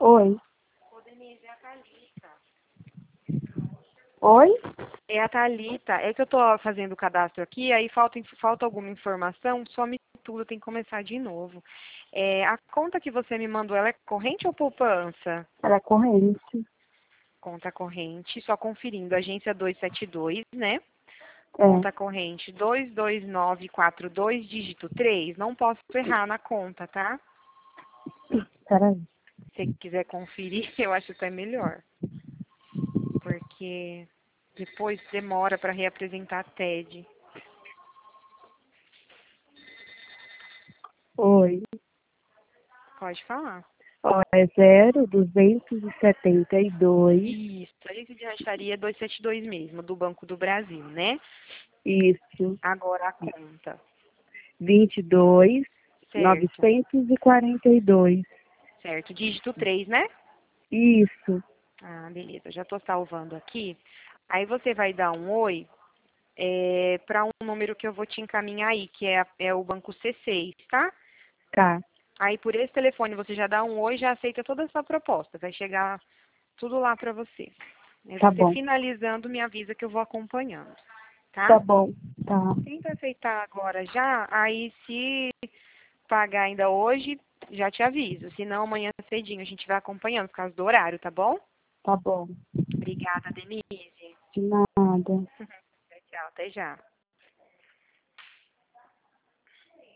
Oi. Ô, Denise, é a Thalita. Oi? É a Thalita. É que eu tô fazendo o cadastro aqui, aí falta alguma informação, some tudo, tem que começar de novo. A conta que você me mandou, ela é corrente ou poupança? Ela é corrente. Conta corrente, só conferindo. Agência 272, né? É. Conta corrente 22942, dígito 3. Não posso errar na conta, tá? Peraí. Se você quiser conferir, eu acho até melhor. Porque depois demora para reapresentar a TED. Oi. Pode falar. Ó, é 0,272. Isso, agência de racharia 272 mesmo, do Banco do Brasil, né? Isso. Agora a conta. 22, Certo, 942. certo. Dígito 3, né? Isso. Ah, beleza, já tô salvando aqui. Aí você vai dar um oi para um número que eu vou te encaminhar aí, que é o banco C6, tá? Tá. Aí por esse telefone você já dá um oi, já aceita toda a sua proposta. Vai chegar tudo lá para você. Aí Tá você bom. finalizando, me avisa que eu vou acompanhando, tá? Tá bom. Tá. Tenta aceitar agora já, aí se pagar ainda hoje, já te aviso. Se não, amanhã cedinho a gente vai acompanhando por causa do horário, tá bom? Tá bom. Obrigada, Denise. De nada. Tchau, até já.